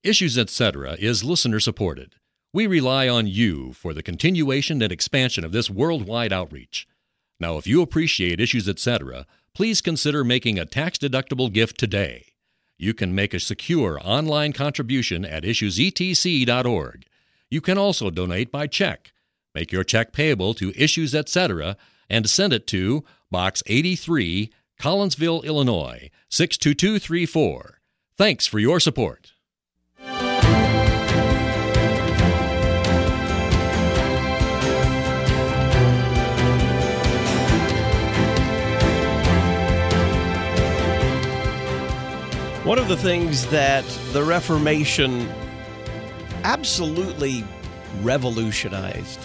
Issues Etc. is listener-supported. We rely on you for the continuation and expansion of this worldwide outreach. Now, if you appreciate Issues Etc., please consider making a tax-deductible gift today. You can make a secure online contribution at issuesetc.org. You can also donate by check. Make your check payable to Issues Etc. and send it to Box 83, Collinsville, Illinois, 62234. Thanks for your support. One of the things that the Reformation absolutely revolutionized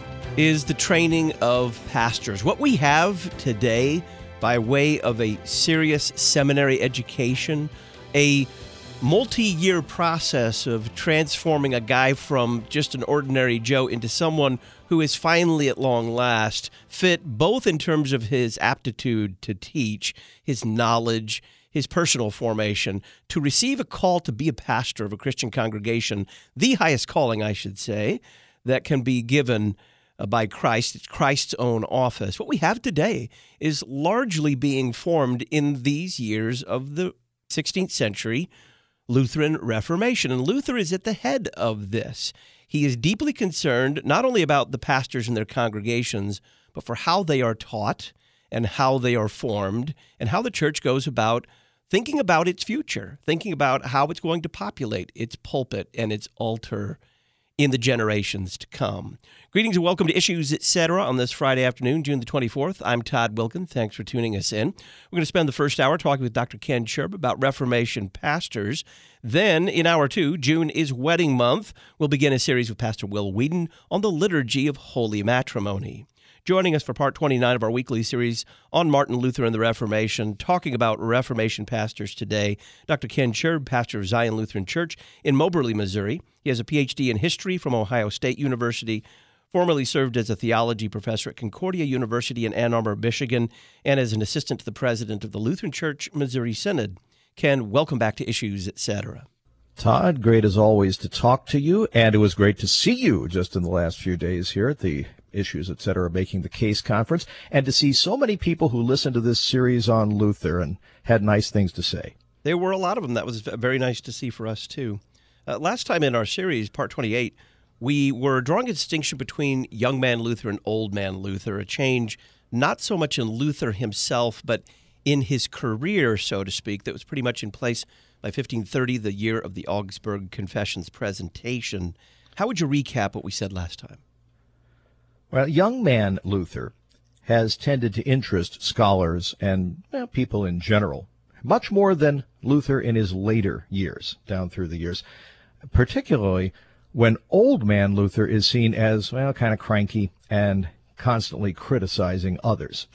is the training of pastors. What we have today by way of a serious seminary education, a multi-year process of transforming a guy from just an ordinary Joe into someone who is finally at long last fit both in terms of his aptitude to teach, his knowledge, his personal formation, to receive a call to be a pastor of a Christian congregation, the highest calling, I should say, that can be given by Christ. It's Christ's own office. What we have today is largely being formed in these years of the 16th century Lutheran Reformation, and Luther is at the head of this. He is deeply concerned not only about the pastors and their congregations, but for how they are taught and how they are formed and how the church goes about thinking about its future, thinking about how it's going to populate its pulpit and its altar in the generations to come. Greetings and welcome to Issues Etc. on this Friday afternoon, June the 24th. I'm Todd Wilkin. Thanks for tuning us in. We're going to spend the first hour talking with Dr. Ken Scherb about Reformation pastors. Then, in hour two, June is wedding month. We'll begin a series with Pastor Will Whedon on the liturgy of holy matrimony. Joining us for part 29 of our weekly series on Martin Luther and the Reformation, talking about Reformation pastors today, Dr. Ken Scherb, pastor of Zion Lutheran Church in Moberly, Missouri. He has a Ph.D. in history from Ohio State University, formerly served as a theology professor at Concordia University in Ann Arbor, Michigan, and as an assistant to the president of the Lutheran Church Missouri Synod. Ken, welcome back to Issues Etc. Todd, great as always to talk to you, and it was great to see you just in the last few days here at the Issues Etc. Making the Case conference, and to see so many people who listened to this series on Luther and had nice things to say. There were a lot of them. That was very nice to see for us, too. Last time in our series, part 28, we were drawing a distinction between young man Luther and old man Luther, a change not so much in Luther himself, but in his career, so to speak, that was pretty much in place by 1530, the year of the Augsburg Confession's presentation. How would you recap what we said last time? Well, young man Luther has tended to interest scholars and people in general, much more than Luther in his later years, down through the years, particularly when old man Luther is seen as, kind of cranky and constantly criticizing others.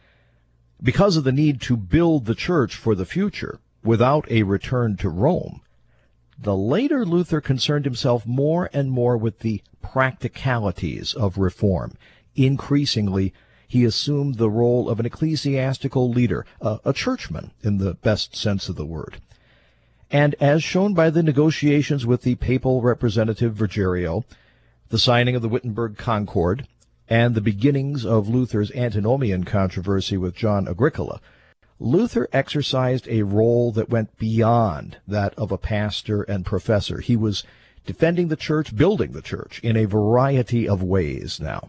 Because of the need to build the church for the future without a return to Rome, the later Luther concerned himself more and more with the practicalities of reform. Increasingly, he assumed the role of an ecclesiastical leader, a churchman in the best sense of the word. And as shown by the negotiations with the papal representative Virgilio, the signing of the Wittenberg Concord, and the beginnings of Luther's antinomian controversy with John Agricola, Luther exercised a role that went beyond that of a pastor and professor. He was defending the church, building the church in a variety of ways now.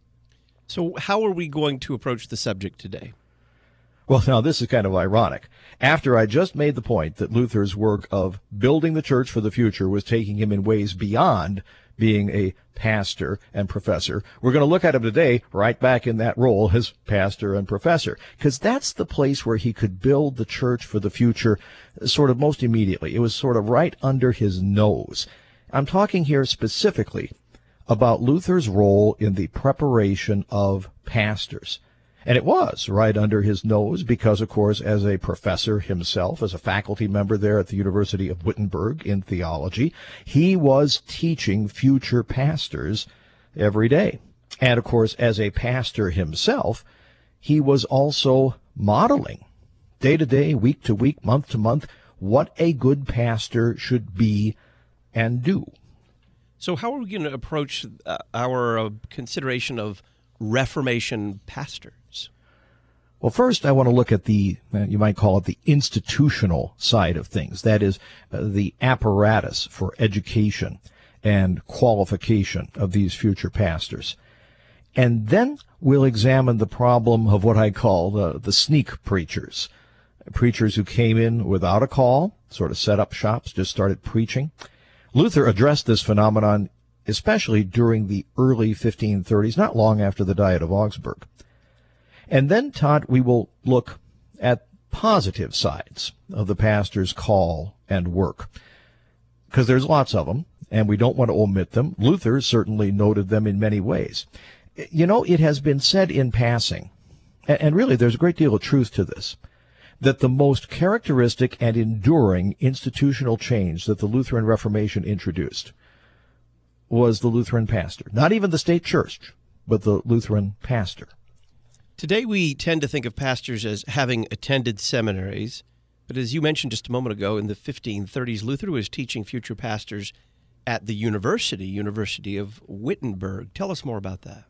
So how are we going to approach the subject today? Well, now, this is kind of ironic. After I just made the point that Luther's work of building the church for the future was taking him in ways beyond being a pastor and professor, we're going to look at him today right back in that role as pastor and professor, because that's the place where he could build the church for the future sort of most immediately. It was sort of right under his nose. I'm talking here specifically about Luther's role in the preparation of pastors. And it was right under his nose because, of course, as a professor himself, as a faculty member there at the University of Wittenberg in theology, he was teaching future pastors every day. And, of course, as a pastor himself, he was also modeling day to day, week to week, month to month, what a good pastor should be and do. So how are we going to approach our consideration of Reformation pastors? Well, first, I want to look at the, you might call it the institutional side of things. That is, the apparatus for education and qualification of these future pastors. And then we'll examine the problem of what I call the sneak preachers. Preachers who came in without a call, sort of set up shops, just started preaching. Luther addressed this phenomenon especially during the early 1530s, not long after the Diet of Augsburg. And then, Todd, we will look at positive sides of the pastor's call and work, because there's lots of them, and we don't want to omit them. Luther certainly noted them in many ways. You know, it has been said in passing, and really there's a great deal of truth to this, that the most characteristic and enduring institutional change that the Lutheran Reformation introduced was the Lutheran pastor. Not even the state church, but the Lutheran pastor. Today we tend to think of pastors as having attended seminaries, but as you mentioned just a moment ago, in the 1530s, Luther was teaching future pastors at the University of Wittenberg. Tell us more about that.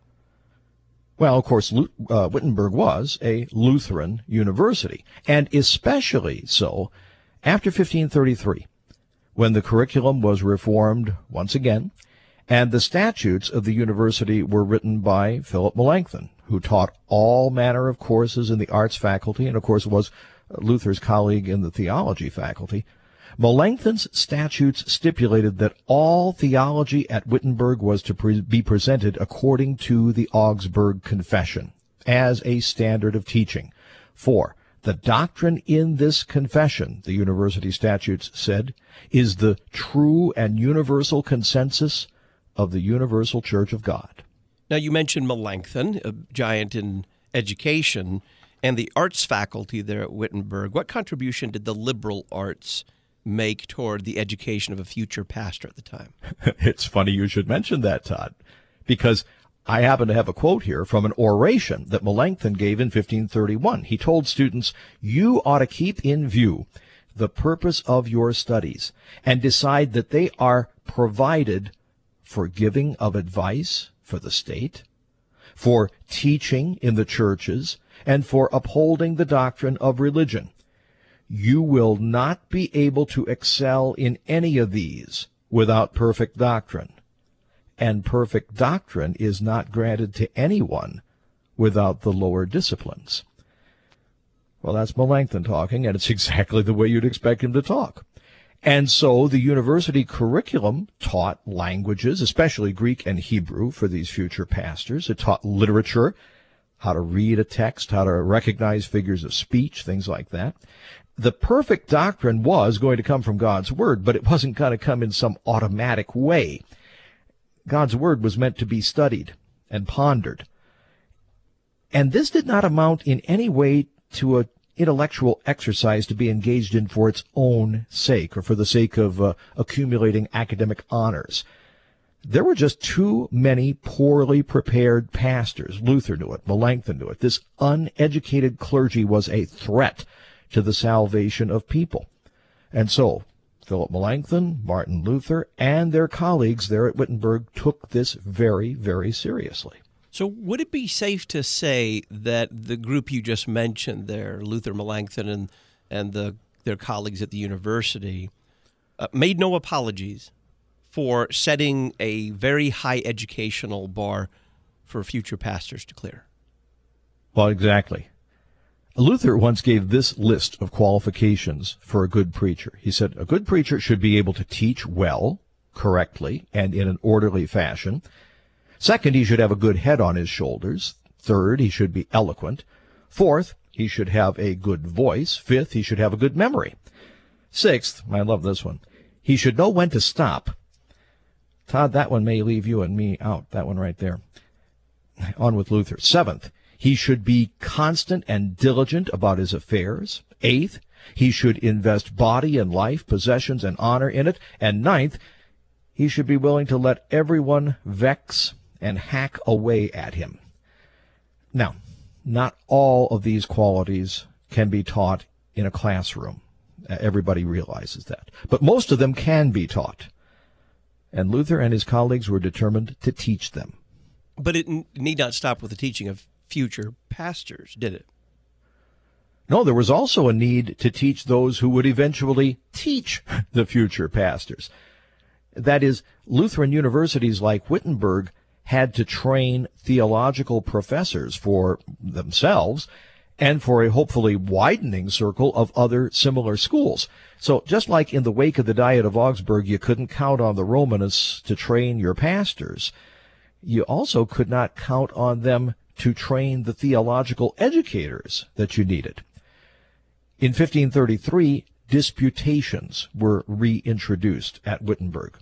Well, of course, Wittenberg was a Lutheran university, and especially so after 1533, when the curriculum was reformed once again, and the statutes of the university were written by Philip Melanchthon, who taught all manner of courses in the arts faculty, and of course was Luther's colleague in the theology faculty. Melanchthon's statutes stipulated that all theology at Wittenberg was to be presented according to the Augsburg Confession as a standard of teaching. For the doctrine in this confession, the university statutes said, is the true and universal consensus of the universal Church of God. Now, you mentioned Melanchthon, a giant in education, and the arts faculty there at Wittenberg. What contribution did the liberal arts make toward the education of a future pastor at the time? It's funny you should mention that, Todd, because I happen to have a quote here from an oration that Melanchthon gave in 1531. He told students, "You ought to keep in view the purpose of your studies and decide that they are provided for giving of advice for the state, for teaching in the churches, and for upholding the doctrine of religion. You will not be able to excel in any of these without perfect doctrine, and perfect doctrine is not granted to anyone without the lower disciplines." Well, that's Melanchthon talking, and it's exactly the way you'd expect him to talk. And so the university curriculum taught languages, especially Greek and Hebrew, for these future pastors. It taught literature, how to read a text, how to recognize figures of speech, things like that. The perfect doctrine was going to come from God's Word, but it wasn't going to come in some automatic way. God's Word was meant to be studied and pondered. And this did not amount in any way to an intellectual exercise to be engaged in for its own sake or for the sake of accumulating academic honors. There were just too many poorly prepared pastors. Luther knew it. Melanchthon knew it. This uneducated clergy was a threat to the salvation of people. And so Philip Melanchthon, Martin Luther, and their colleagues there at Wittenberg took this very, very seriously. So would it be safe to say that the group you just mentioned there, Luther, Melanchthon, and their colleagues at the university, made no apologies for setting a very high educational bar for future pastors to clear? Well, exactly. Luther once gave this list of qualifications for a good preacher. He said, a good preacher should be able to teach well, correctly, and in an orderly fashion. Second, he should have a good head on his shoulders. Third, he should be eloquent. Fourth, he should have a good voice. Fifth, he should have a good memory. Sixth, I love this one, he should know when to stop. Todd, that one may leave you and me out, that one right there. On with Luther. Seventh, he should be constant and diligent about his affairs. Eighth, he should invest body and life, possessions and honor in it. And ninth, he should be willing to let everyone vex and hack away at him. Now, not all of these qualities can be taught in a classroom. Everybody realizes that. But most of them can be taught. and Luther and his colleagues were determined to teach them. But it need not stop with the teaching of future pastors, did it? No, there was also a need to teach those who would eventually teach the future pastors. That is, Lutheran universities like Wittenberg had to train theological professors for themselves and for a hopefully widening circle of other similar schools. So just like in the wake of the Diet of Augsburg, you couldn't count on the Romanists to train your pastors, you also could not count on them to train the theological educators that you needed. In 1533, disputations were reintroduced at Wittenberg.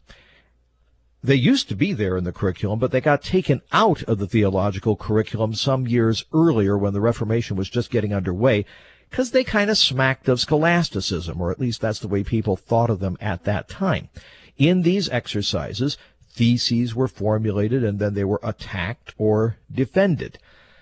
They used to be there in the curriculum, but they got taken out of the theological curriculum some years earlier when the Reformation was just getting underway, because they kind of smacked of scholasticism, or at least that's the way people thought of them at that time. In these exercises, theses were formulated and then they were attacked or defended.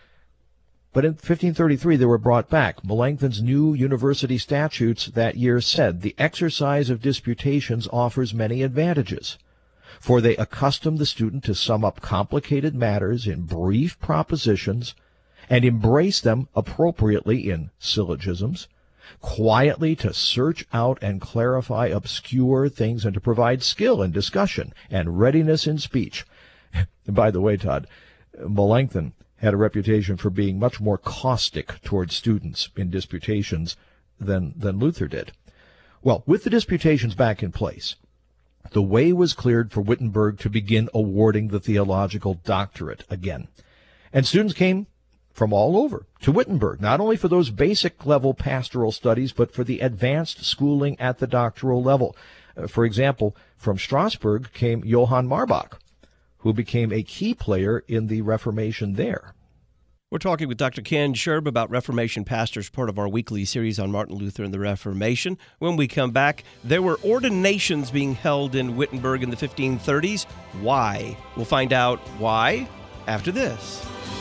But in 1533, they were brought back. Melanchthon's new university statutes that year said, "The exercise of disputations offers many advantages, for they accustom the student to sum up complicated matters in brief propositions and embrace them appropriately in syllogisms, quietly to search out and clarify obscure things, and to provide skill in discussion and readiness in speech." And by the way, Todd, Melanchthon had a reputation for being much more caustic towards students in disputations than Luther did. Well, with the disputations back in place, the way was cleared for Wittenberg to begin awarding the theological doctorate again. And students came from all over to Wittenberg, not only for those basic level pastoral studies, but for the advanced schooling at the doctoral level. For example, from Strasbourg came Johann Marbach, who became a key player in the Reformation there. We're talking with Dr. Ken Scherb about Reformation pastors, part of our weekly series on Martin Luther and the Reformation. When we come back, there were ordinations being held in Wittenberg in the 1530s. Why? We'll find out why after this.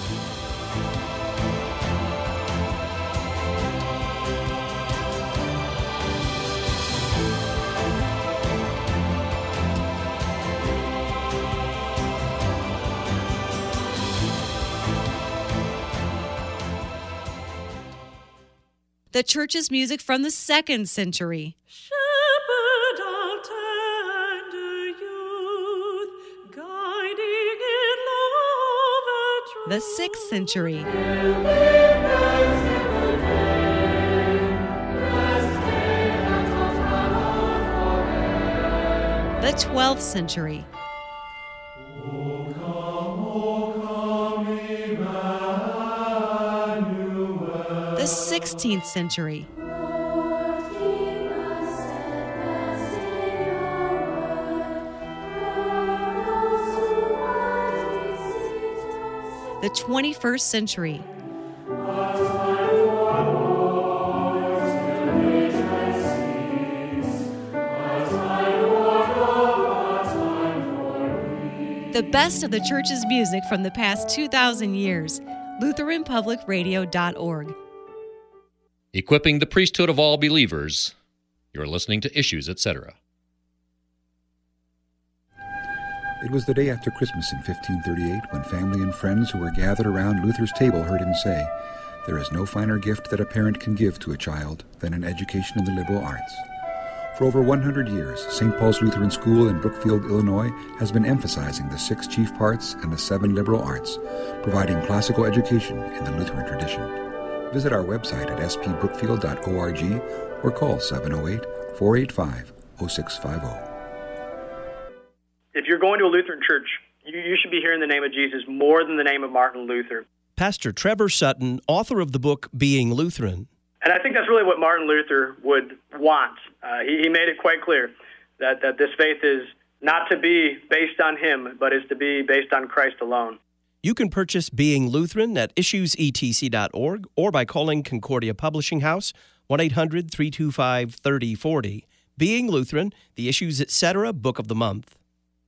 The church's music from the 2nd century. Shepherd of tender youth, guiding in love and truth. The 6th century. The 12th century. The 16th century. The 21st century. The best of the church's music from the past 2,000 years. LutheranPublicRadio.org. Equipping the priesthood of all believers. You're listening to Issues, etc. It was the day after Christmas in 1538 when family and friends who were gathered around Luther's table heard him say, "There is no finer gift that a parent can give to a child than an education in the liberal arts." For over 100 years, St. Paul's Lutheran School in Brookfield, Illinois, has been emphasizing the 6 chief parts and the 7 liberal arts, providing classical education in the Lutheran tradition. Visit our website at spbrookfield.org or call 708-485-0650. If you're going to a Lutheran church, you should be hearing the name of Jesus more than the name of Martin Luther. Pastor Trevor Sutton, author of the book Being Lutheran. And I think that's really what Martin Luther would want. He made it quite clear that this faith is not to be based on him, but is to be based on Christ alone. You can purchase Being Lutheran at issuesetc.org or by calling Concordia Publishing House, 1-800-325-3040. Being Lutheran, the Issues Etc. Book of the Month.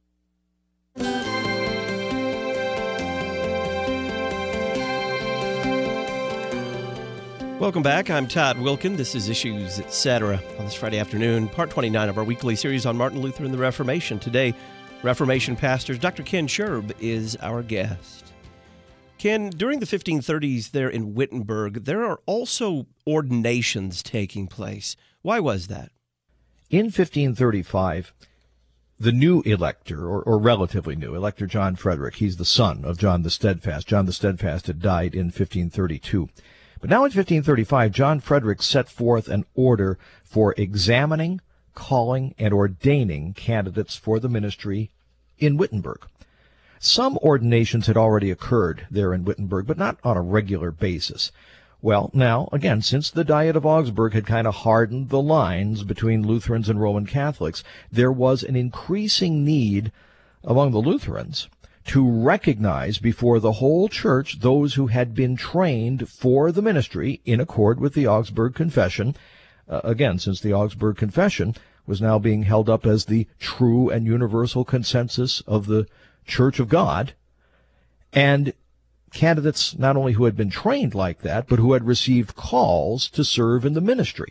Welcome back. I'm Todd Wilkin. This is Issues Etc. on this Friday afternoon, part 29 of our weekly series on Martin Luther and the Reformation. Today, Reformation pastors. Dr. Ken Scherb is our guest. Ken, during the 1530s there in Wittenberg, there are also ordinations taking place. Why was that? In 1535, the new elector, or relatively new, Elector John Frederick, he's the son of John the Steadfast. John the Steadfast had died in 1532. But now in 1535, John Frederick set forth an order for examining, calling, and ordaining candidates for the ministry in Wittenberg. Some ordinations had already occurred there in Wittenberg, but not on a regular basis. Well, now, again, since the Diet of Augsburg had kind of hardened the lines between Lutherans and Roman Catholics, there was an increasing need among the Lutherans to recognize before the whole church those who had been trained for the ministry in accord with the Augsburg Confession. Again, since the Augsburg Confession was now being held up as the true and universal consensus of the Church of God, and candidates not only who had been trained like that, but who had received calls to serve in the ministry.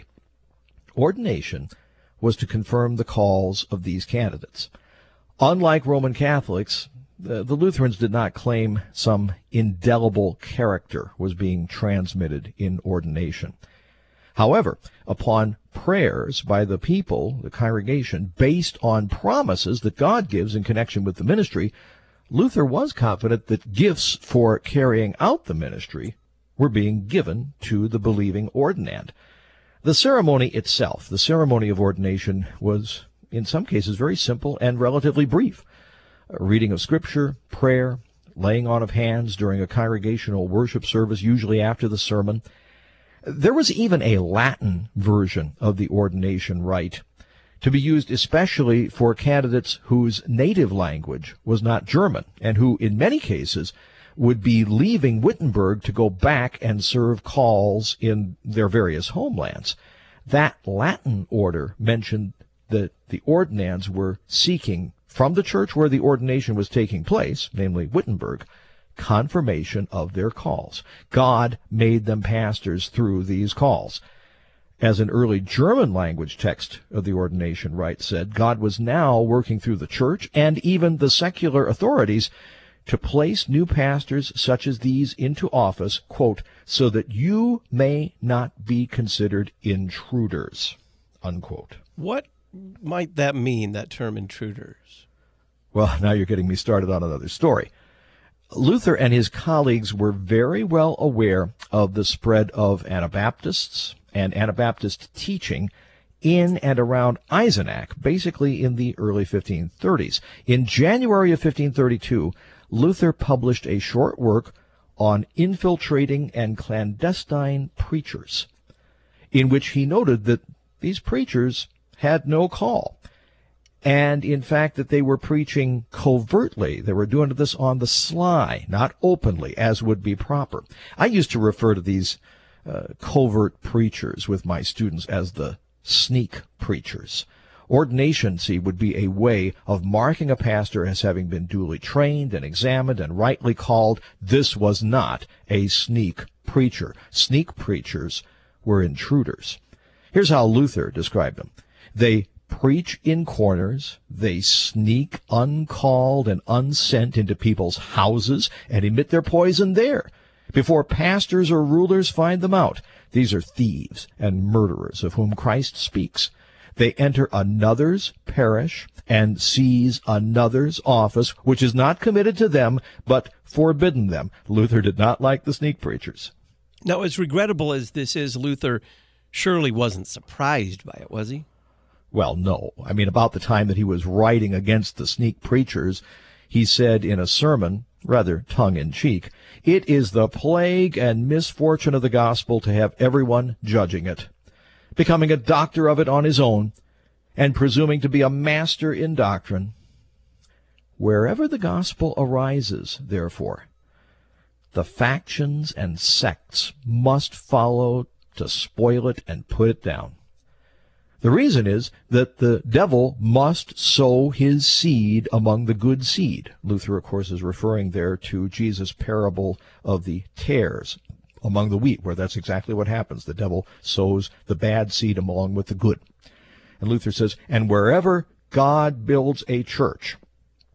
Ordination was to confirm the calls of these candidates. Unlike Roman Catholics, the Lutherans did not claim some indelible character was being transmitted in ordination. However, upon prayers by the people, the congregation, based on promises that God gives in connection with the ministry, Luther was confident that gifts for carrying out the ministry were being given to the believing ordinand. The ceremony itself, the ceremony of ordination, was in some cases very simple and relatively brief. A reading of Scripture, prayer, laying on of hands during a congregational worship service, usually after the sermon. There was even a Latin version of the ordination rite, to be used especially for candidates whose native language was not German, and who, in many cases, would be leaving Wittenberg to go back and serve calls in their various homelands. That Latin order mentioned that the ordinands were seeking from the church where the ordination was taking place, namely Wittenberg, confirmation of their calls. God made them pastors through these calls. As an early German language text of the ordination rite said, God was now working through the church and even the secular authorities to place new pastors such as these into office, quote, so that you may not be considered intruders, unquote. What might that mean, that term intruders? Well, now you're getting me started on another story. Luther and his colleagues were very well aware of the spread of Anabaptists and Anabaptist teaching in and around Eisenach, basically in the early 1530s. In January of 1532, Luther published a short work on infiltrating and clandestine preachers, in which he noted that these preachers had no call, and in fact that they were preaching covertly. They were doing this on the sly, not openly, as would be proper. I used to refer to these covert preachers with my students as the sneak preachers. Ordination, see, would be a way of marking a pastor as having been duly trained and examined and rightly called. This was not a sneak preacher. Sneak preachers were intruders. Here's how Luther described them. They preach in corners, they sneak uncalled and unsent into people's houses and emit their poison there, before pastors or rulers find them out. These are thieves and murderers of whom Christ speaks. They enter another's parish and seize another's office, which is not committed to them, but forbidden them. Luther did not like the sneak preachers. Now, as regrettable as this is, Luther surely wasn't surprised by it, was he? Well, no. I mean, about the time that he was writing against the sneak preachers, he said in a sermon, rather tongue-in-cheek, "It is the plague and misfortune of the gospel to have everyone judging it, becoming a doctor of it on his own, and presuming to be a master in doctrine. Wherever the gospel arises, therefore, the factions and sects must follow to spoil it and put it down. The reason is that the devil must sow his seed among the good seed." Luther, of course, is referring there to Jesus' parable of the tares among the wheat, where that's exactly what happens. The devil sows the bad seed along with the good. And Luther says, and wherever God builds a church,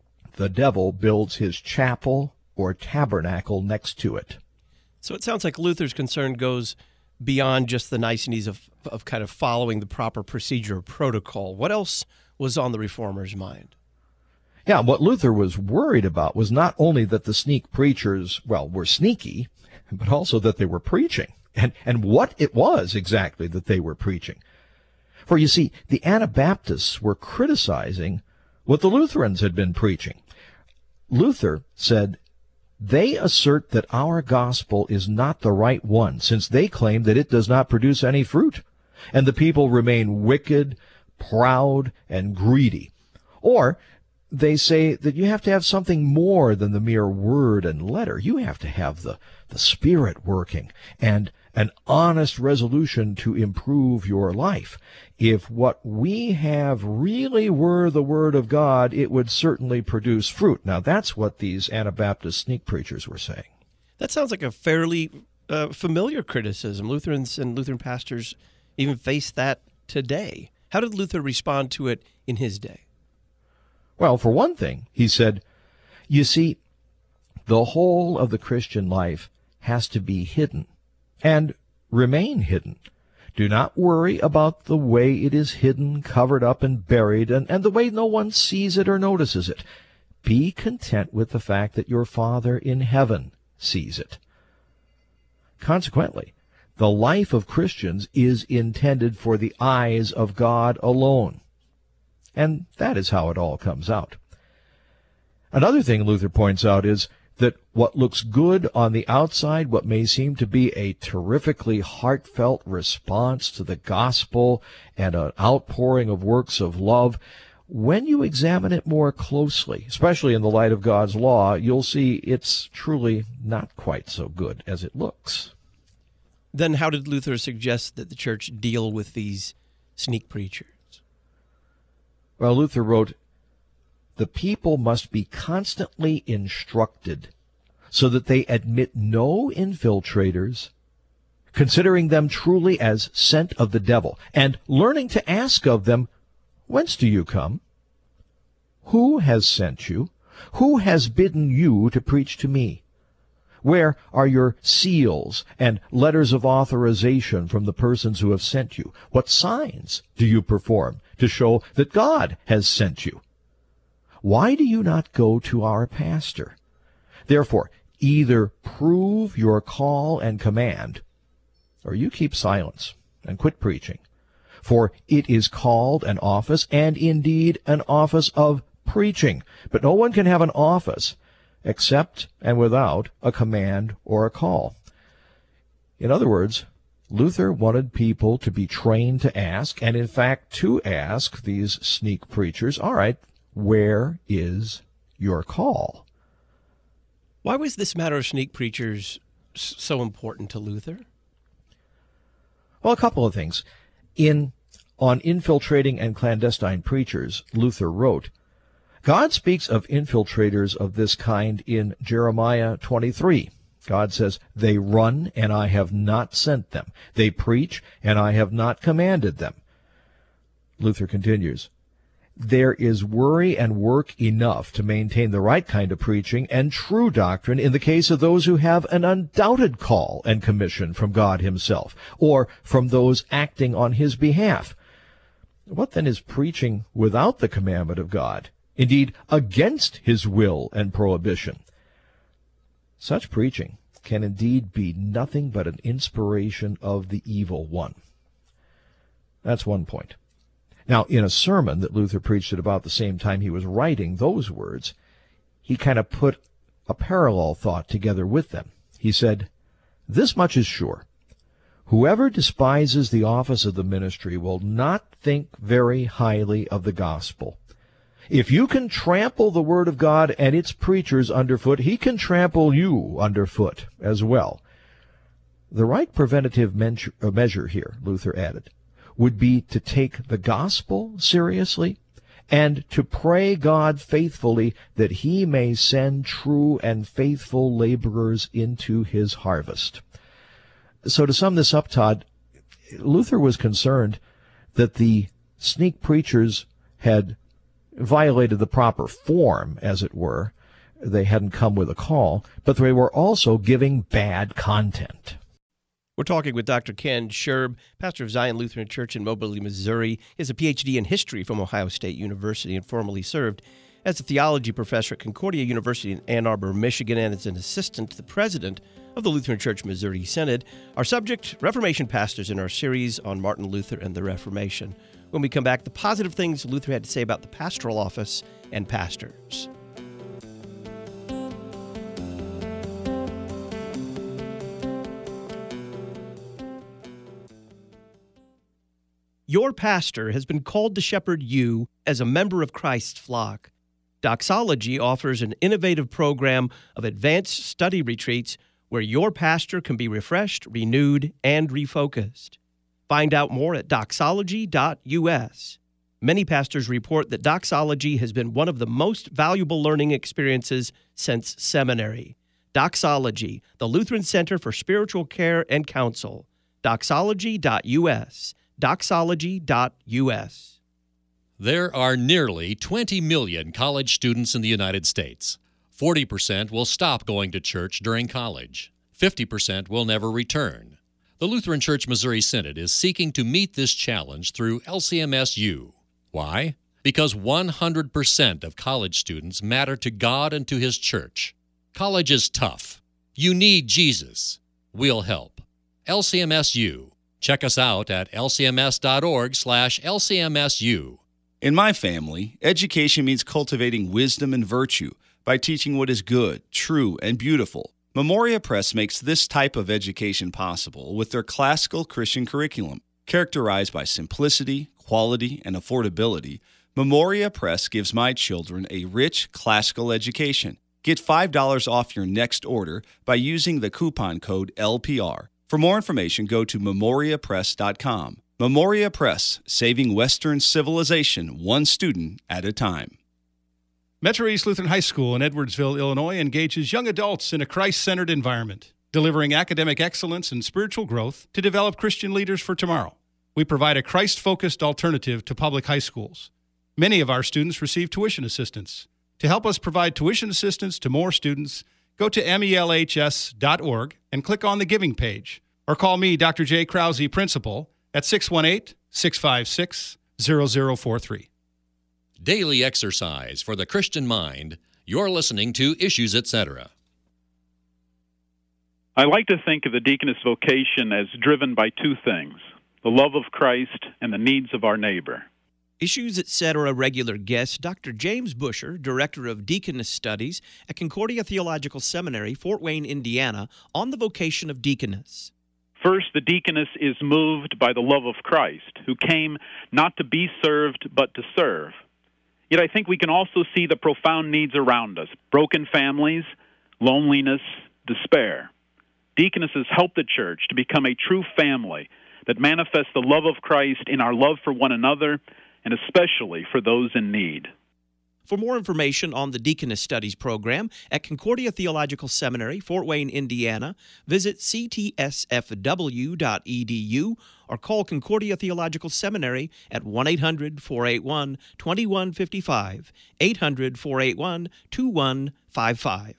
the devil builds his chapel or tabernacle next to it. So it sounds like Luther's concern goes beyond just the niceties of kind of following the proper procedure or protocol. What else was on the Reformers' mind? Yeah, what Luther was worried about was not only that the sneak preachers, were sneaky, but also that they were preaching, and what it was exactly that they were preaching. For you see, the Anabaptists were criticizing what the Lutherans had been preaching. Luther said, "They assert that our gospel is not the right one, since they claim that it does not produce any fruit, and the people remain wicked, proud, and greedy." Or they say that you have to have something more than the mere word and letter. You have to have the Spirit working and an honest resolution to improve your life. If what we have really were the Word of God, it would certainly produce fruit. Now, that's what these Anabaptist sneak preachers were saying. That sounds like a fairly familiar criticism. Lutherans and Lutheran pastors even face that today. How did Luther respond to it in his day? Well, for one thing, he said, you see, the whole of the Christian life has to be hidden and remain hidden. Do not worry about the way it is hidden, covered up, and buried, and the way no one sees it or notices it. Be content with the fact that your Father in heaven sees it. Consequently, the life of Christians is intended for the eyes of God alone. And that is how it all comes out. Another thing Luther points out is that what looks good on the outside, what may seem to be a terrifically heartfelt response to the gospel and an outpouring of works of love, when you examine it more closely, especially in the light of God's law, you'll see it's truly not quite so good as it looks. Then how did Luther suggest that the church deal with these sneak preachers? Well, Luther wrote, "The people must be constantly instructed so that they admit no infiltrators, considering them truly as sent of the devil, and learning to ask of them, 'Whence do you come? Who has sent you? Who has bidden you to preach to me? Where are your seals and letters of authorization from the persons who have sent you? What signs do you perform to show that God has sent you? Why do you not go to our pastor? Therefore, either prove your call and command, or you keep silence and quit preaching. For it is called an office, and indeed an office of preaching. But no one can have an office except and without a command or a call." In other words, Luther wanted people to be trained to ask, and in fact to ask these sneak preachers, all right, where is your call? Why was this matter of sneak preachers so important to Luther? Well, a couple of things. On infiltrating and clandestine preachers, Luther wrote, God speaks of infiltrators of this kind in Jeremiah 23. God says, "They run, and I have not sent them. They preach, and I have not commanded them." Luther continues, "There is worry and work enough to maintain the right kind of preaching and true doctrine in the case of those who have an undoubted call and commission from God himself, or from those acting on his behalf. What then is preaching without the commandment of God? Indeed, against his will and prohibition. Such preaching can indeed be nothing but an inspiration of the evil one." That's one point. Now, in a sermon that Luther preached at about the same time he was writing those words, he kind of put a parallel thought together with them. He said, "This much is sure. Whoever despises the office of the ministry will not think very highly of the gospel. If you can trample the word of God and its preachers underfoot, he can trample you underfoot as well." The right preventative measure here, Luther added, would be to take the gospel seriously and to pray God faithfully that he may send true and faithful laborers into his harvest. So to sum this up, Todd, Luther was concerned that the sneak preachers had violated the proper form, as it were. They hadn't come with a call, but they were also giving bad content. We're talking with Dr. Ken Scherb, pastor of Zion Lutheran Church in Moberly, Missouri. He has a Ph.D. in history from Ohio State University and formerly served as a theology professor at Concordia University in Ann Arbor, Michigan, and as an assistant to the president of the Lutheran Church Missouri Synod. Our subject, Reformation pastors, in our series on Martin Luther and the Reformation. When we come back, the positive things Luther had to say about the pastoral office and pastors. Your pastor has been called to shepherd you as a member of Christ's flock. Doxology offers an innovative program of advanced study retreats where your pastor can be refreshed, renewed, and refocused. Find out more at doxology.us. Many pastors report that doxology has been one of the most valuable learning experiences since seminary. Doxology, the Lutheran Center for Spiritual Care and Counsel. Doxology.us. Doxology.us. There are nearly 20 million college students in the United States. 40% will stop going to church during college. 50% will never return. The Lutheran Church Missouri Synod is seeking to meet this challenge through LCMSU. Why? Because 100% of college students matter to God and to His church. College is tough. You need Jesus. We'll help. LCMSU. Check us out at lcms.org/LCMSU. In my family, education means cultivating wisdom and virtue by teaching what is good, true, and beautiful. Memoria Press makes this type of education possible with their classical Christian curriculum. Characterized by simplicity, quality, and affordability, Memoria Press gives my children a rich classical education. Get $5 off your next order by using the coupon code LPR. For more information, go to memoriapress.com. Memoria Press, saving Western civilization one student at a time. Metro East Lutheran High School in Edwardsville, Illinois, engages young adults in a Christ-centered environment, delivering academic excellence and spiritual growth to develop Christian leaders for tomorrow. We provide a Christ-focused alternative to public high schools. Many of our students receive tuition assistance. To help us provide tuition assistance to more students, go to melhs.org and click on the Giving page, or call me, Dr. J. Krause, Principal, at 618-656-0043. Daily exercise for the Christian mind. You're listening to Issues, Etc. I like to think of the deaconess vocation as driven by two things, the love of Christ and the needs of our neighbor. Issues, Etc. regular guest, Dr. James Busher, Director of Deaconess Studies at Concordia Theological Seminary, Fort Wayne, Indiana, on the vocation of deaconess. First, the deaconess is moved by the love of Christ, who came not to be served, but to serve. Yet I think we can also see the profound needs around us, broken families, loneliness, despair. Deaconesses help the church to become a true family that manifests the love of Christ in our love for one another, and especially for those in need. For more information on the Deaconess Studies program at Concordia Theological Seminary, Fort Wayne, Indiana, visit ctsfw.edu or call Concordia Theological Seminary at 1-800-481-2155, 800-481-2155.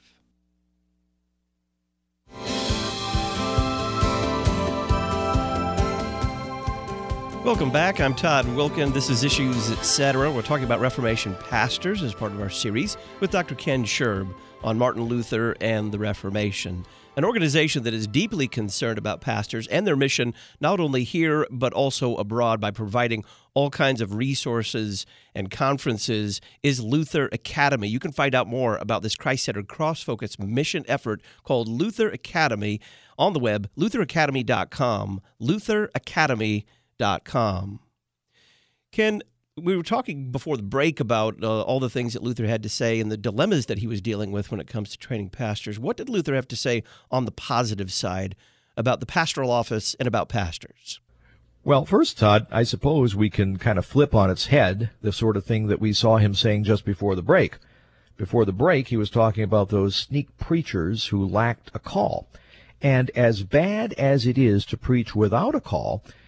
Welcome back. I'm Todd Wilkin. This is Issues, Etc. We're talking about Reformation pastors as part of our series with Dr. Ken Scherb on Martin Luther and the Reformation, an organization that is deeply concerned about pastors and their mission, not only here but also abroad, by providing all kinds of resources and conferences, is Luther Academy. You can find out more about this Christ-centered, cross-focused mission effort called Luther Academy on the web, lutheracademy.com, lutheracademy.com. Ken, we were talking before the break about all the things that Luther had to say and the dilemmas that he was dealing with when it comes to training pastors. What did Luther have to say on the positive side about the pastoral office and about pastors? Well, first, Todd, I suppose we can kind of flip on its head the sort of thing that we saw him saying just before the break. Before the break, he was talking about those sneak preachers who lacked a call. And as bad as it is to preach without a call,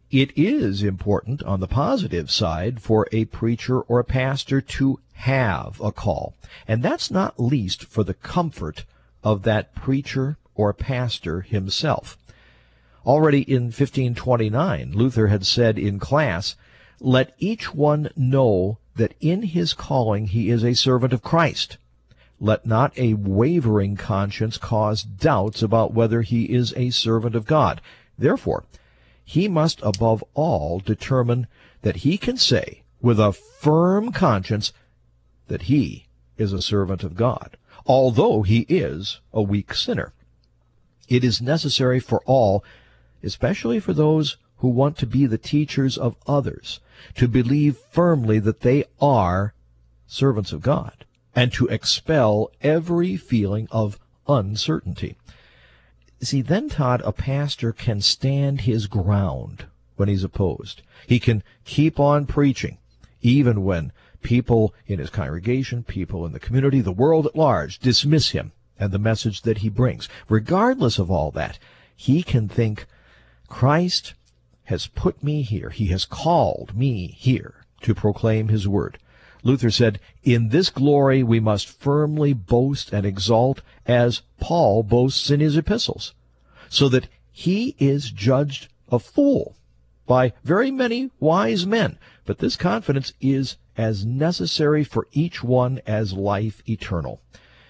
it is important on the positive side for a preacher or a pastor to have a call. And that's not least for the comfort of that preacher or pastor himself. Already in 1529, Luther had said in class, "Let each one know that in his calling he is a servant of Christ. Let not a wavering conscience cause doubts about whether he is a servant of God. Therefore, he must above all determine that he can say with a firm conscience that he is a servant of God, although he is a weak sinner." It is necessary for all, especially for those who want to be the teachers of others, to believe firmly that they are servants of God, and to expel every feeling of uncertainty. See, then, Todd, a pastor can stand his ground when he's opposed. He can keep on preaching, even when people in his congregation, people in the community, the world at large, dismiss him and the message that he brings. Regardless of all that, he can think, Christ has put me here. He has called me here to proclaim his word. Luther said, "In this glory we must firmly boast and exalt as Paul boasts in his epistles, so that he is judged a fool by very many wise men. But this confidence is as necessary for each one as life eternal."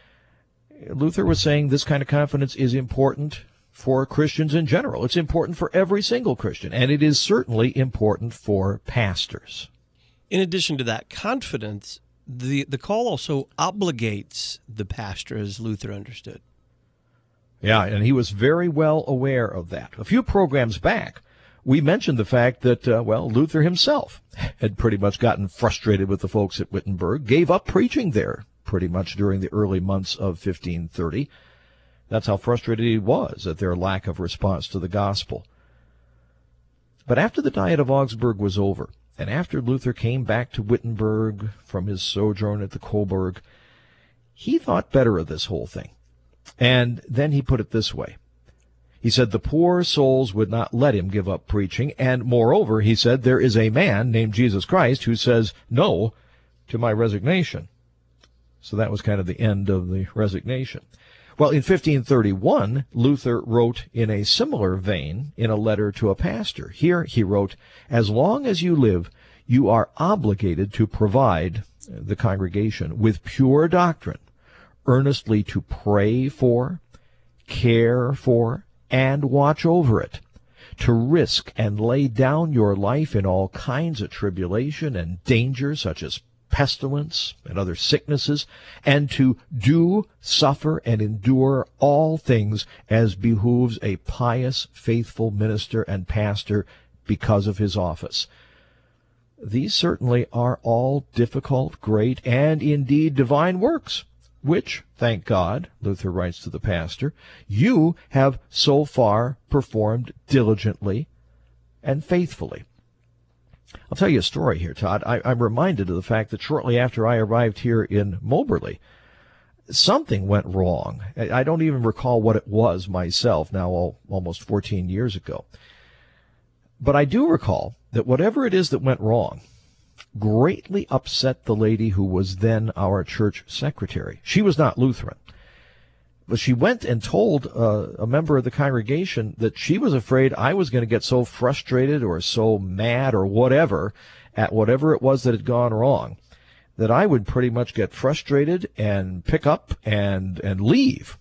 Luther was saying this kind of confidence is important for Christians in general. It's important for every single Christian, and it is certainly important for pastors. In addition to that confidence, the call also obligates the pastor, as Luther understood. Yeah, and he was very well aware of that. A few programs back, we mentioned the fact that, Luther himself had pretty much gotten frustrated with the folks at Wittenberg, gave up preaching there pretty much during the early months of 1530. That's how frustrated he was at their lack of response to the gospel. But after the Diet of Augsburg was over, and after Luther came back to Wittenberg from his sojourn at the Coburg, he thought better of this whole thing. And then he put it this way. He said the poor souls would not let him give up preaching, and moreover, he said, there is a man named Jesus Christ who says no to my resignation. So that was kind of the end of the resignation. Well, in 1531, Luther wrote in a similar vein in a letter to a pastor. Here he wrote, "As long as you live, you are obligated to provide the congregation with pure doctrine, earnestly to pray for, care for, and watch over it, to risk and lay down your life in all kinds of tribulation and danger, such as pestilence and other sicknesses, and to do, suffer, and endure all things as behooves a pious, faithful minister and pastor because of his office." These certainly are all difficult, great, and indeed divine works, which, thank God, Luther writes to the pastor, you have so far performed diligently and faithfully. I'll tell you a story here, Todd. I'm reminded of the fact that shortly after I arrived here in Moberly, something went wrong. I don't even recall what it was myself, now almost 14 years ago. But I do recall that whatever it is that went wrong greatly upset the lady who was then our church secretary. She was not Lutheran. But she went and told a member of the congregation that she was afraid I was going to get so frustrated or so mad or whatever at whatever it was that had gone wrong that I would pretty much get frustrated and pick up and leave.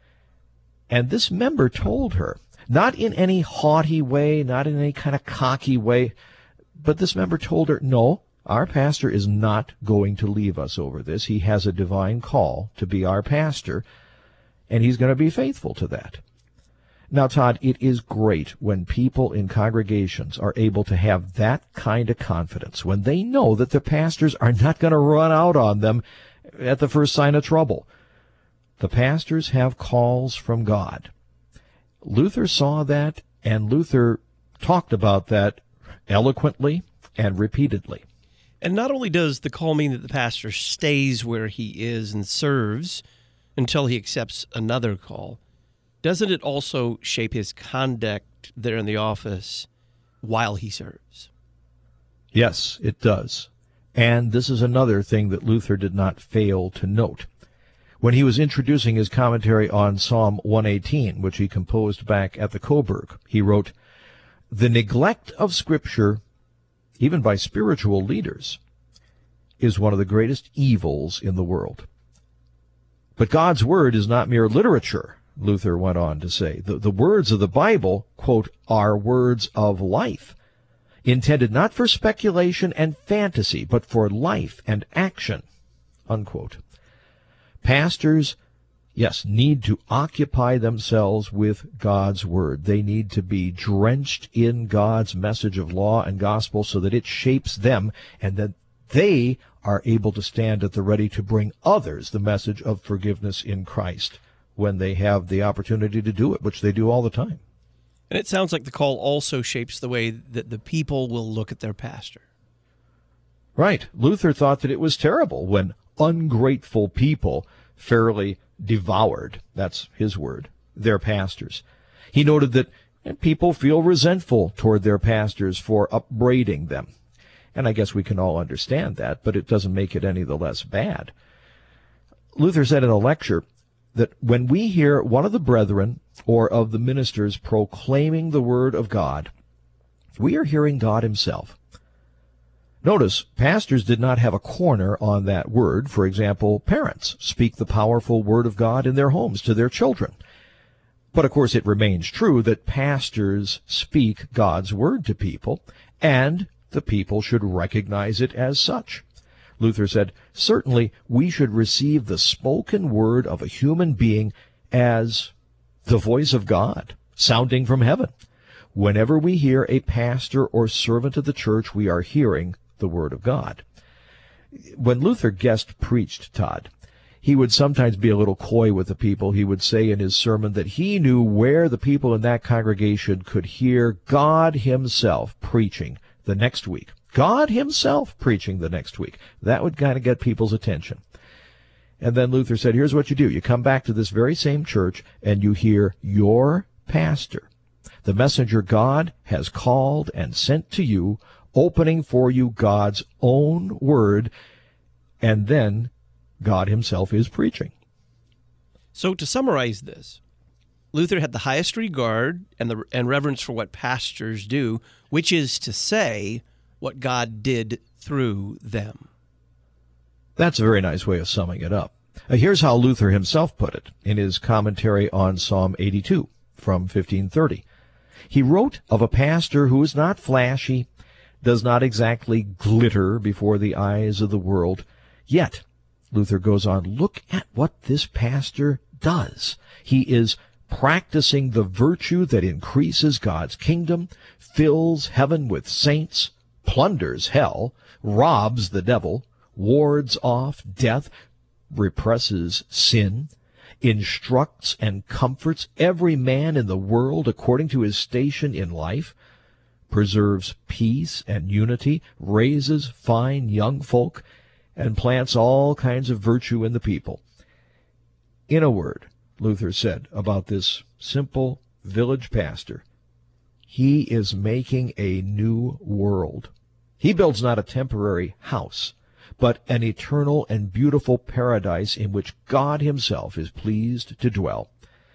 And this member told her, not in any haughty way, not in any kind of cocky way, but this member told her, no, our pastor is not going to leave us over this. He has a divine call to be our pastor, and he's going to be faithful to that. Now, Todd, it is great when people in congregations are able to have that kind of confidence, when they know that the pastors are not going to run out on them at the first sign of trouble. The pastors have calls from God. Luther saw that, and Luther talked about that eloquently and repeatedly. And not only does the call mean that the pastor stays where he is and serves until he accepts another call, doesn't it also shape his conduct there in the office while he serves. Yes, it does. And this is another thing that Luther did not fail to note. When he was introducing his commentary on Psalm 118, which he composed back at the Coburg, he wrote, "The neglect of Scripture, even by spiritual leaders, is one of the greatest evils in the world. But God's Word is not mere literature," Luther went on to say. The words of the Bible, quote, "are words of life, intended not for speculation and fantasy, but for life and action," unquote. Pastors, yes, need to occupy themselves with God's Word. They need to be drenched in God's message of law and gospel so that it shapes them and that they are able to stand at the ready to bring others the message of forgiveness in Christ when they have the opportunity to do it, which they do all the time. And it sounds like the call also shapes the way that the people will look at their pastor. Right. Luther thought that it was terrible when ungrateful people fairly devoured, that's his word, their pastors. He noted that people feel resentful toward their pastors for upbraiding them. And I guess we can all understand that, but it doesn't make it any the less bad. Luther said in a lecture that when we hear one of the brethren or of the ministers proclaiming the word of God, we are hearing God himself. Notice, pastors did not have a corner on that word. For example, parents speak the powerful word of God in their homes to their children. But of course, it remains true that pastors speak God's word to people, and the people should recognize it as such. Luther said, certainly we should receive the spoken word of a human being as the voice of God, sounding from heaven. Whenever we hear a pastor or servant of the church, we are hearing the word of God. When Luther guest preached, Todd, he would sometimes be a little coy with the people. He would say in his sermon that he knew where the people in that congregation could hear God himself preaching the next week. God himself preaching the next week. That would kind of get people's attention. And then Luther said, here's what you do. You come back to this very same church and you hear your pastor, the messenger God has called and sent to you, opening for you God's own word, and then God himself is preaching. So to summarize this, Luther had the highest regard and reverence for what pastors do, which is to say, what God did through them. That's a very nice way of summing it up. Here's how Luther himself put it in his commentary on Psalm 82 from 1530. He wrote of a pastor who is not flashy, does not exactly glitter before the eyes of the world. Yet, Luther goes on, look at what this pastor does. He is practicing the virtue that increases God's kingdom, fills heaven with saints, plunders hell, robs the devil, wards off death, represses sin, instructs and comforts every man in the world according to his station in life, preserves peace and unity, raises fine young folk, and plants all kinds of virtue in the people. In a word, Luther said about this simple village pastor, he is making a new world. He builds not a temporary house, but an eternal and beautiful paradise in which God himself is pleased to dwell.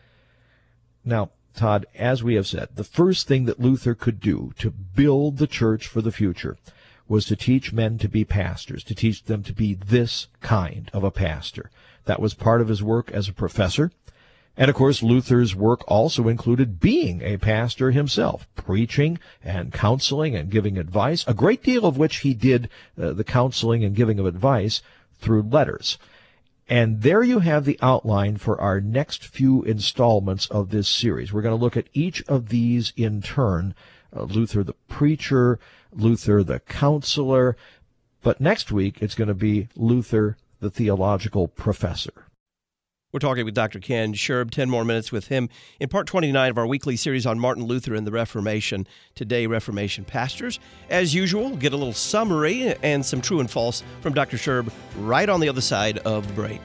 Now, Todd, as we have said, the first thing that Luther could do to build the church for the future was to teach men to be pastors, to teach them to be this kind of a pastor. That was part of his work as a professor. And, of course, Luther's work also included being a pastor himself, preaching and counseling and giving advice, a great deal of which he did the counseling and giving of advice through letters. And there you have the outline for our next few installments of this series. We're going to look at each of these in turn, Luther the preacher, Luther the counselor, but next week it's going to be Luther the theological professor. We're talking with Dr. Ken Sherb, 10 more minutes with him in part 29 of our weekly series on Martin Luther and the Reformation. Today, Reformation Pastors. As usual, get a little summary and some true and false from Dr. Sherb right on the other side of the break.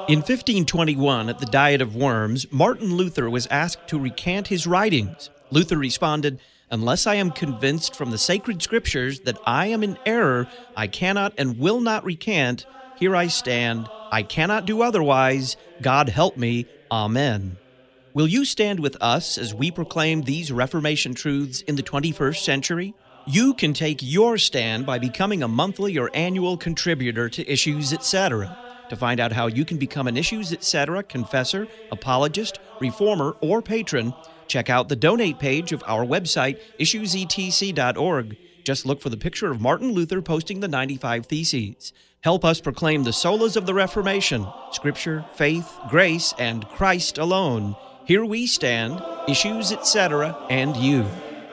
In 1521, at the Diet of Worms, Martin Luther was asked to recant his writings. Luther responded, "Unless I am convinced from the sacred scriptures that I am in error, I cannot and will not recant. Here I stand. I cannot do otherwise. God help me. Amen." Will you stand with us as we proclaim these Reformation truths in the 21st century? You can take your stand by becoming a monthly or annual contributor to Issues Etc. To find out how you can become an Issues Etc. confessor, apologist, reformer, or patron, check out the donate page of our website, issuesetc.org. Just look for the picture of Martin Luther posting the 95 Theses. Help us proclaim the solas of the Reformation, Scripture, faith, grace, and Christ alone. Here we stand, Issues Etc., and you.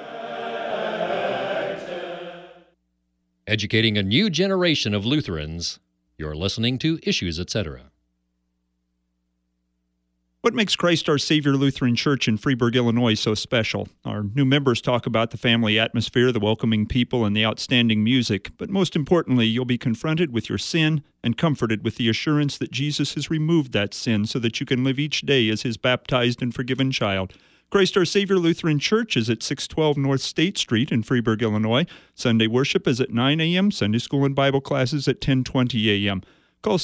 Educating a new generation of Lutherans. You're listening to Issues Etc. What makes Christ Our Savior Lutheran Church in Freeburg, Illinois so special? Our new members talk about the family atmosphere, the welcoming people, and the outstanding music. But most importantly, you'll be confronted with your sin and comforted with the assurance that Jesus has removed that sin so that you can live each day as His baptized and forgiven child. Christ Our Savior Lutheran Church is at 612 North State Street in Freeburg, Illinois. Sunday worship is at 9 a.m., Sunday school and Bible classes at 10:20 a.m. Call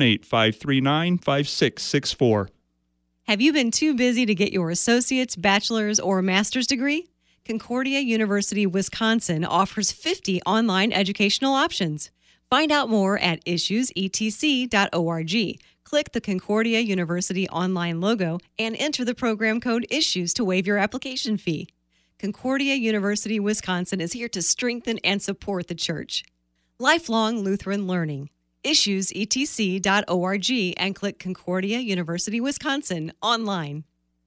618-539-5664. Have you been too busy to get your associate's, bachelor's, or master's degree? Concordia University, Wisconsin offers 50 online educational options. Find out more at issuesetc.org. Click the Concordia University online logo and enter the program code ISSUES to waive your application fee. Concordia University, Wisconsin is here to strengthen and support the church. Lifelong Lutheran learning. issuesetc.org and click Concordia University, Wisconsin online.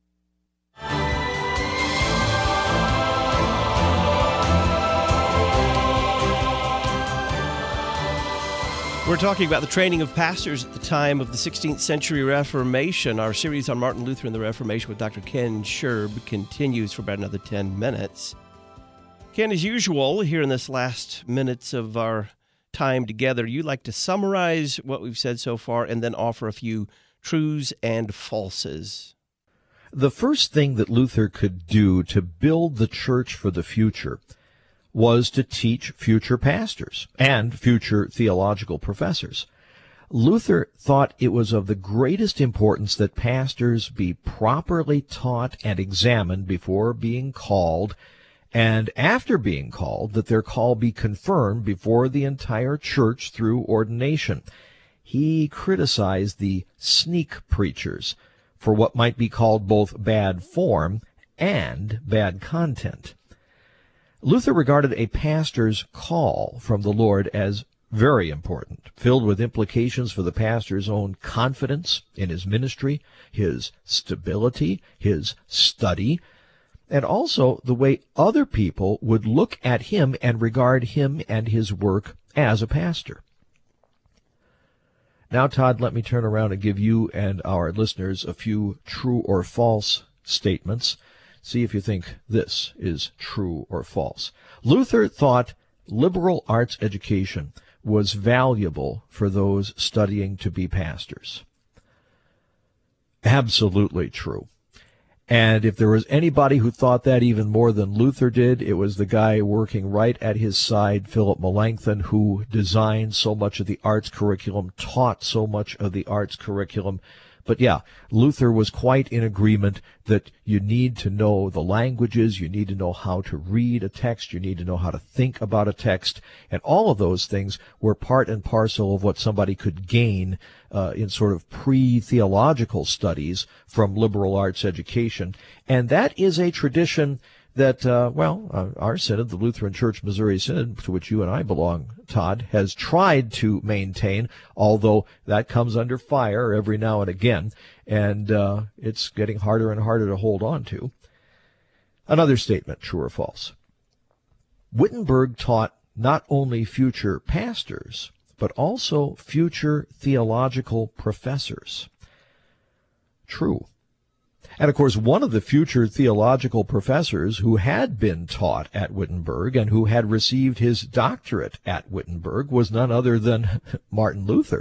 We're talking about the training of pastors at the time of the 16th century Reformation. Our series on Martin Luther and the Reformation with Dr. Ken Scherb continues for about another 10 minutes. Ken, as usual, here in this last minutes of our time together, you'd like to summarize what we've said so far and then offer a few truths and falses. The first thing that Luther could do to build the church for the future was to teach future pastors and future theological professors. Luther thought it was of the greatest importance that pastors be properly taught and examined before being called, and after being called, that their call be confirmed before the entire church through ordination. He criticized the sneak preachers for what might be called both bad form and bad content. Luther regarded a pastor's call from the Lord as very important, filled with implications for the pastor's own confidence in his ministry, his stability, his study, and also the way other people would look at him and regard him and his work as a pastor. Now, Todd, let me turn around and give you and our listeners a few true or false statements. See if you think this is true or false. Luther thought liberal arts education was valuable for those studying to be pastors. Absolutely true. And if there was anybody who thought that even more than Luther did, it was the guy working right at his side, Philip Melanchthon, who designed so much of the arts curriculum, taught so much of the arts curriculum. But yeah, Luther was quite in agreement that you need to know the languages, you need to know how to read a text, you need to know how to think about a text, and all of those things were part and parcel of what somebody could gain in sort of pre-theological studies from liberal arts education. And that is a tradition that, our synod, the Lutheran Church Missouri Synod, to which you and I belong, Todd, has tried to maintain, although that comes under fire every now and again, and it's getting harder and harder to hold on to. Another statement, true or false. Wittenberg taught not only future pastors, but also future theological professors. True. And, of course, one of the future theological professors who had been taught at Wittenberg and who had received his doctorate at Wittenberg was none other than Martin Luther.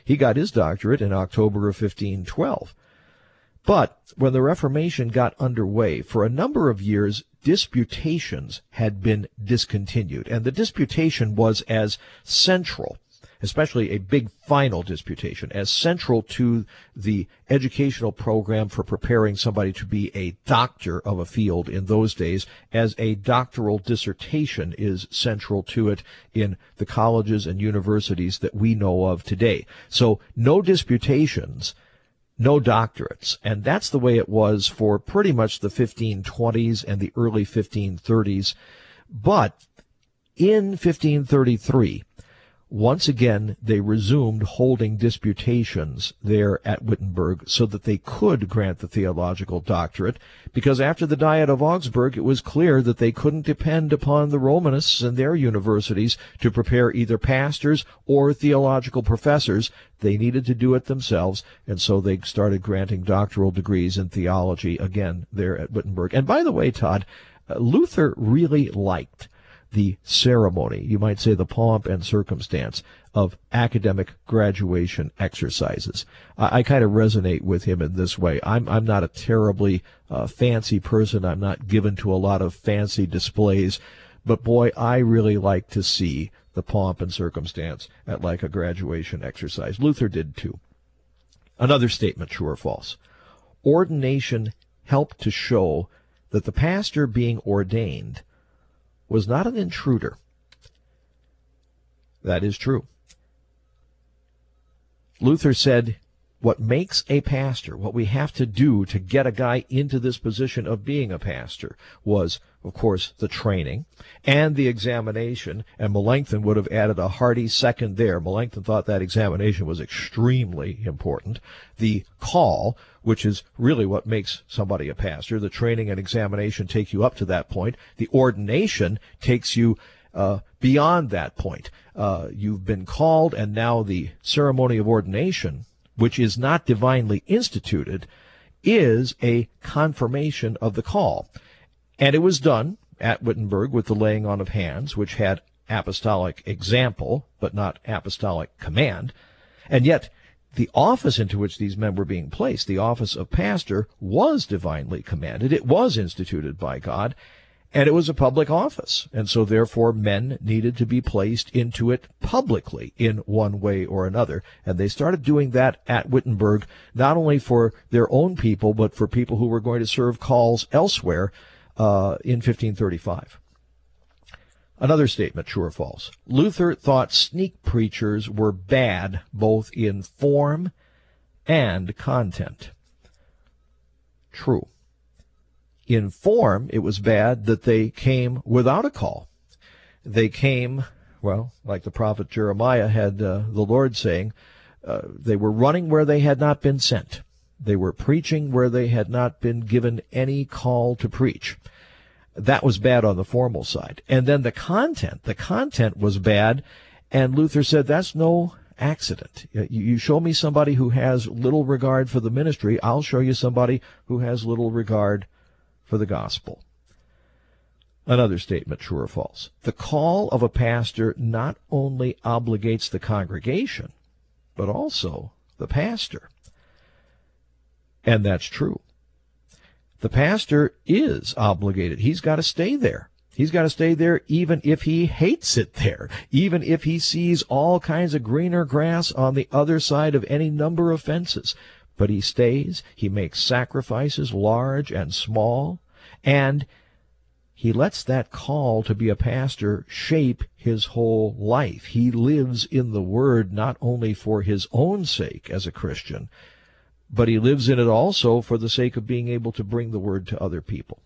He got his doctorate in October of 1512. But when the Reformation got underway, for a number of years, disputations had been discontinued. And the disputation was as central, especially a big final disputation, as central to the educational program for preparing somebody to be a doctor of a field in those days, as a doctoral dissertation is central to it in the colleges and universities that we know of today. So no disputations, no doctorates. And that's the way it was for pretty much the 1520s and the early 1530s. But in 1533, once again, they resumed holding disputations there at Wittenberg so that they could grant the theological doctorate, because after the Diet of Augsburg, it was clear that they couldn't depend upon the Romanists and their universities to prepare either pastors or theological professors. They needed to do it themselves, and so they started granting doctoral degrees in theology again there at Wittenberg. And by the way, Todd, Luther really liked the ceremony, you might say the pomp and circumstance of academic graduation exercises. I kind of resonate with him in this way. I'm not a terribly fancy person. I'm not given to a lot of fancy displays, but boy, I really like to see the pomp and circumstance at like a graduation exercise. Luther did too. Another statement, true or false. Ordination helped to show that the pastor being ordained was not an intruder. That is true. Luther said, what makes a pastor, what we have to do to get a guy into this position of being a pastor was, of course, the training and the examination, and Melanchthon would have added a hearty second there. Melanchthon thought that examination was extremely important. The call, which is really what makes somebody a pastor. The training and examination take you up to that point. The ordination takes you beyond that point. You've been called, and now the ceremony of ordination, which is not divinely instituted, is a confirmation of the call. And it was done at Wittenberg with the laying on of hands, which had apostolic example, but not apostolic command. And yet, the office into which these men were being placed, the office of pastor, was divinely commanded. It was instituted by God, and it was a public office. And so, therefore, men needed to be placed into it publicly in one way or another. And they started doing that at Wittenberg, not only for their own people, but for people who were going to serve calls elsewhere in 1535. Another statement, true or false. Luther thought sneak preachers were bad both in form and content. True. In form, it was bad that they came without a call. They came, well, like the prophet Jeremiah had the Lord saying, they were running where they had not been sent. They were preaching where they had not been given any call to preach. That was bad on the formal side. And then the content was bad, and Luther said that's no accident. You show me somebody who has little regard for the ministry, I'll show you somebody who has little regard for the gospel. Another statement, true or false. The call of a pastor not only obligates the congregation, but also the pastor. And that's true. The pastor is obligated. He's got to stay there. He's got to stay there even if he hates it there, even if he sees all kinds of greener grass on the other side of any number of fences. But he stays, he makes sacrifices large and small, and he lets that call to be a pastor shape his whole life. He lives in the Word not only for his own sake as a Christian, but he lives in it also for the sake of being able to bring the Word to other people.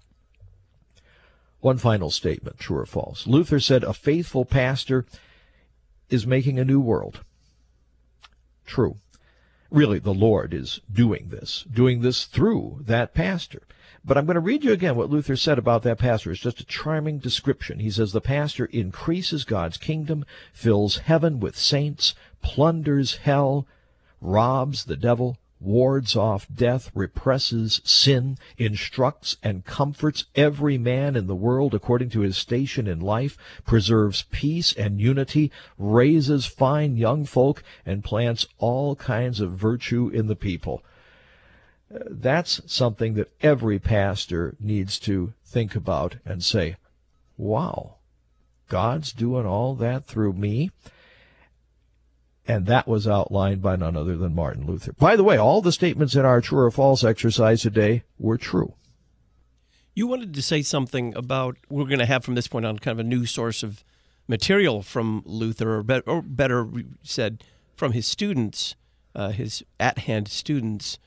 One final statement, true or false. Luther said a faithful pastor is making a new world. True. Really, the Lord is doing this through that pastor. But I'm going to read you again what Luther said about that pastor. It's just a charming description. He says, the pastor increases God's kingdom, fills heaven with saints, plunders hell, robs the devil, wards off death, represses sin, instructs and comforts every man in the world according to his station in life, preserves peace and unity, raises fine young folk, and plants all kinds of virtue in the people. That's something that every pastor needs to think about and say, wow, God's doing all that through me. And that was outlined by none other than Martin Luther. By the way, all the statements in our true or false exercise today were true. You wanted to say something about, we're going to have from this point on kind of a new source of material from Luther, or better said, from his students, his at-hand students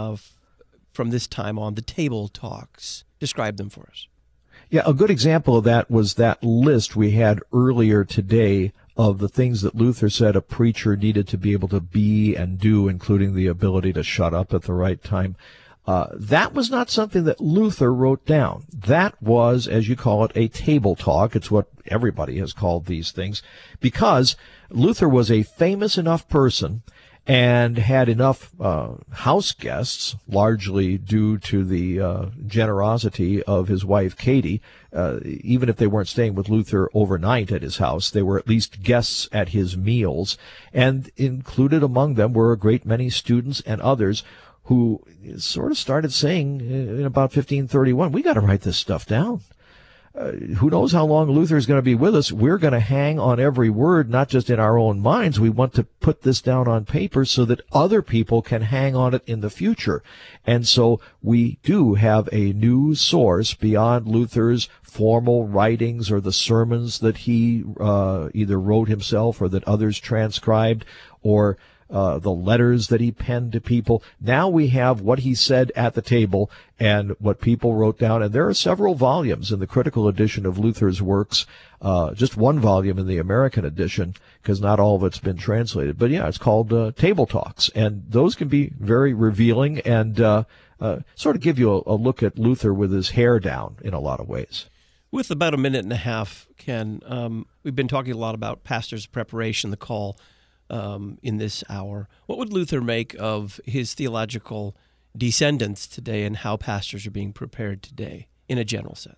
from this time on, the table talks. Describe them for us. Yeah, a good example of that was that list we had earlier today of the things that Luther said a preacher needed to be able to be and do, including the ability to shut up at the right time. That was not something that Luther wrote down. That was, as you call it, a table talk. It's what everybody has called these things, because Luther was a famous enough person and had enough house guests, largely due to the generosity of his wife, Katie. Even if they weren't staying with Luther overnight at his house, they were at least guests at his meals. And included among them were a great many students and others who sort of started saying in about 1531, we got to write this stuff down. Who knows how long Luther is going to be with us? We're going to hang on every word, not just in our own minds. We want to put this down on paper so that other people can hang on it in the future. And so we do have a new source beyond Luther's formal writings or the sermons that he either wrote himself or that others transcribed, or the letters that he penned to people. Now we have what he said at the table and what people wrote down. And there are several volumes in the critical edition of Luther's works, just one volume in the American edition, because not all of it's been translated. But yeah, it's called Table Talks. And those can be very revealing and sort of give you a look at Luther with his hair down in a lot of ways. With about a minute and a half, Ken, we've been talking a lot about pastor's preparation, the call in this hour. What would Luther make of his theological descendants today and how pastors are being prepared today in a general sense?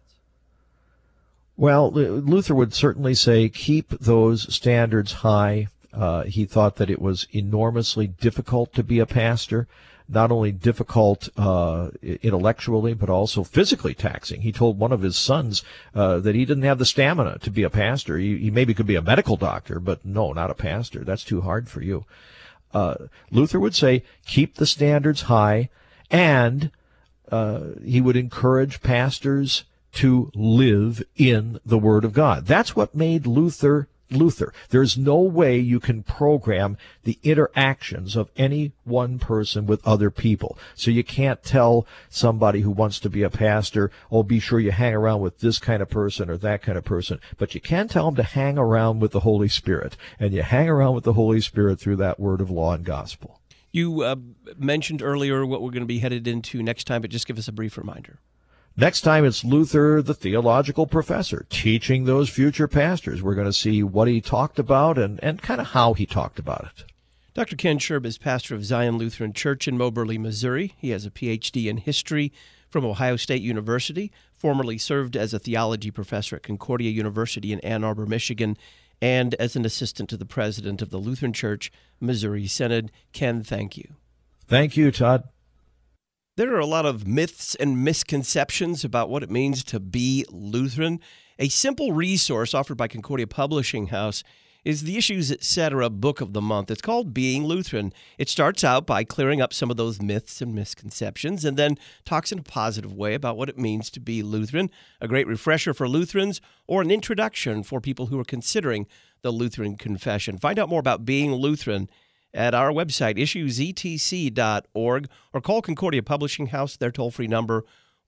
Well, Luther would certainly say keep those standards high. He thought that it was enormously difficult to be a pastor, not only difficult intellectually, but also physically taxing. He told one of his sons that he didn't have the stamina to be a pastor. He maybe could be a medical doctor, but no, not a pastor. That's too hard for you. Luther would say, keep the standards high, and he would encourage pastors to live in the Word of God. That's what made Luther. There's no way you can program the interactions of any one person with other people. So you can't tell somebody who wants to be a pastor, oh, be sure you hang around with this kind of person or that kind of person. But you can tell them to hang around with the Holy Spirit. And you hang around with the Holy Spirit through that word of law and gospel. You mentioned earlier what we're going to be headed into next time, but just give us a brief reminder. Next time, it's Luther, the theological professor, teaching those future pastors. We're going to see what he talked about and kind of how he talked about it. Dr. Ken Scherb is pastor of Zion Lutheran Church in Moberly, Missouri. He has a Ph.D. in history from Ohio State University, formerly served as a theology professor at Concordia University in Ann Arbor, Michigan, and as an assistant to the president of the Lutheran Church Missouri Synod. Ken, thank you. Thank you, Todd. There are a lot of myths and misconceptions about what it means to be Lutheran. A simple resource offered by Concordia Publishing House is the Issues Etc. Book of the Month. It's called Being Lutheran. It starts out by clearing up some of those myths and misconceptions and then talks in a positive way about what it means to be Lutheran, a great refresher for Lutherans, or an introduction for people who are considering the Lutheran confession. Find out more about Being Lutheran at our website, issuesetc.org, or call Concordia Publishing House, their toll-free number,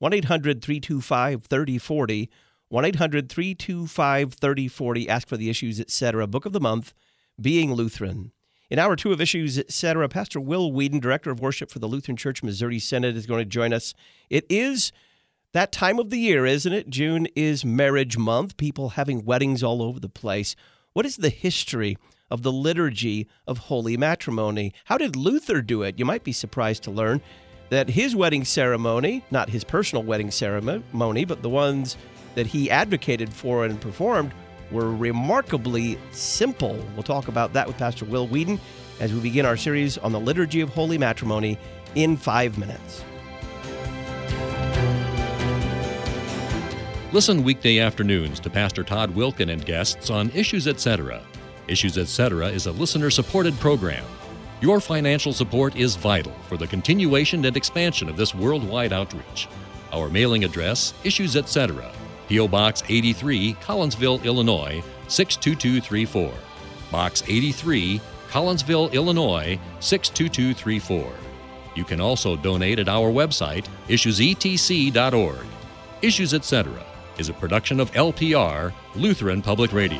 1-800-325-3040, 1-800-325-3040. Ask for the Issues Etc. Book of the Month, Being Lutheran. In Hour 2 of Issues Etc., Pastor Will Whedon, Director of Worship for the Lutheran Church Missouri Synod, is going to join us. It is that time of the year, isn't it? June is marriage month, people having weddings all over the place. What is the history of the liturgy of holy matrimony. How did Luther do it? You might be surprised to learn that his wedding ceremony, not his personal wedding ceremony, but the ones that he advocated for and performed, were remarkably simple. We'll talk about that with Pastor Will Whedon as we begin our series on the liturgy of holy matrimony in 5 minutes. Listen weekday afternoons to Pastor Todd Wilkin and guests on Issues Etc. Issues Etc. is a listener-supported program. Your financial support is vital for the continuation and expansion of this worldwide outreach. Our mailing address, Issues Etc., P.O. Box 83, Collinsville, Illinois, 62234. Box 83, Collinsville, Illinois, 62234. You can also donate at our website, issuesetc.org. Issues Etc. is a production of LPR, Lutheran Public Radio.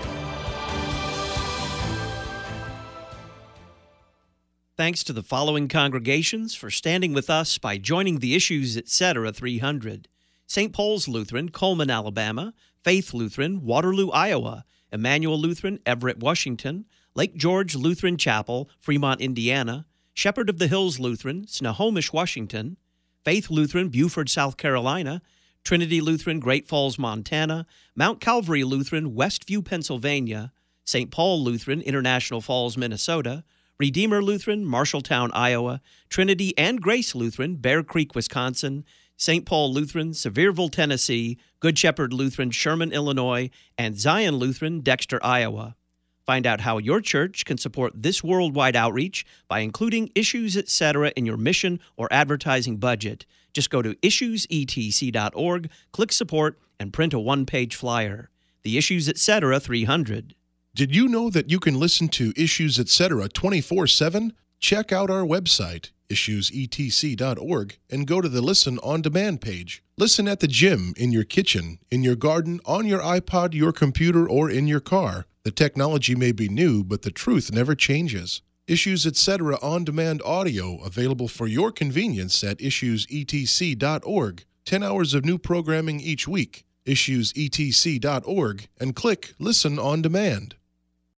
Thanks to the following congregations for standing with us by joining the Issues Etc. 300. St. Paul's Lutheran, Coleman, Alabama; Faith Lutheran, Waterloo, Iowa; Emmanuel Lutheran, Everett, Washington; Lake George Lutheran Chapel, Fremont, Indiana; Shepherd of the Hills Lutheran, Snohomish, Washington; Faith Lutheran, Beaufort, South Carolina; Trinity Lutheran, Great Falls, Montana; Mount Calvary Lutheran, Westview, Pennsylvania; St. Paul Lutheran, International Falls, Minnesota; Redeemer Lutheran, Marshalltown, Iowa; Trinity and Grace Lutheran, Bear Creek, Wisconsin; St. Paul Lutheran, Sevierville, Tennessee; Good Shepherd Lutheran, Sherman, Illinois; and Zion Lutheran, Dexter, Iowa. Find out how your church can support this worldwide outreach by including Issues Etc. in your mission or advertising budget. Just go to issuesetc.org, click Support, and print a one-page flyer. The Issues Etc. 300. Did you know that you can listen to Issues Etc. 24/7? Check out our website, issuesetc.org, and go to the Listen on Demand page. Listen at the gym, in your kitchen, in your garden, on your iPod, your computer, or in your car. The technology may be new, but the truth never changes. Issues Etc. on-demand audio available for your convenience at issuesetc.org. 10 hours of new programming each week. issuesetc.org, and click Listen on Demand.